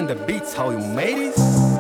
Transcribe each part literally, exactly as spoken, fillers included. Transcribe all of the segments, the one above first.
and the beats, how you made it.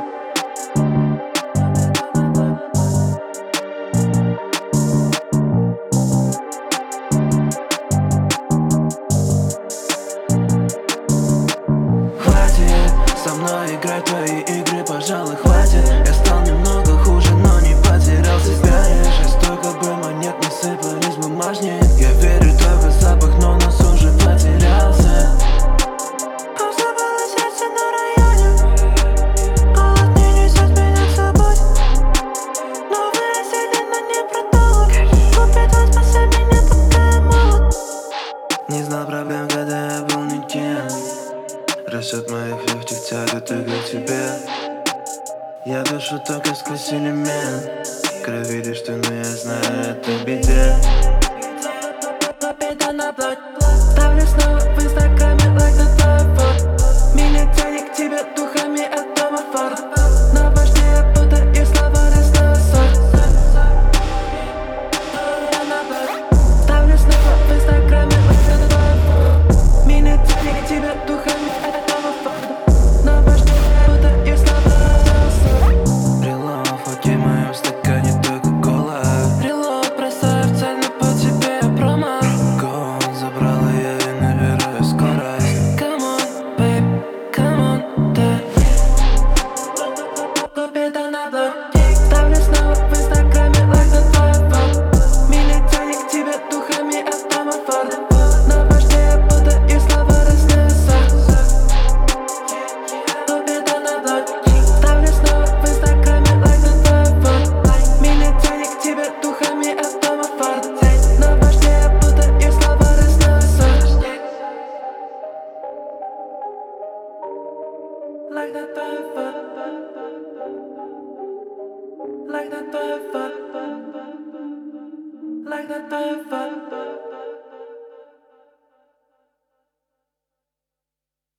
Со мной играть твои игры, пожалуй, хватит. Я стал немного хуже, но не потерял себя. Я жестоко бы монет не сыпались бумажнее. Я верю только в запах, но нас уже потерялся. Просто было сердце на районе. Голод не несет меня с собой. Новые сели, но не продолг. Купит вас, спасай меня, пока я молод. Не знал проблем, когда я был никем. Расчет моих легких тянет и к тебе. Я дышу только сквозь элемент. Крови видишь ты, но я знаю, это в беде. Ставлю снова в инстаграме лайк на твой фото. Меня тянет к тебе духами от дома форта. Но важнее путаю слова разного сорта. Ставлю снова в инстаграме лайк на твой фото. Меня тянет к тебе духами от дома форта. Но важнее путаю слова разного сорта. Релов, окей, в моем стакане только кола. Релов, бросаю в цель, но по тебе я промо. Гон забрала я и набираю скорость. Come on, babe, come on, да. Купида на блок. Ставлю снова в инстаграме лайк на твой фото. Меня тянет к тебе духами от дома форта. Но важнее путаю слова разного сорта. Купида на блок. Ставлю снова в инстаграме лайк на твой фото. Меня тянет к тебе духами от дома форта. Но важнее путаю слова разного сорта. Like that perfect, like that perfect, like that perfect.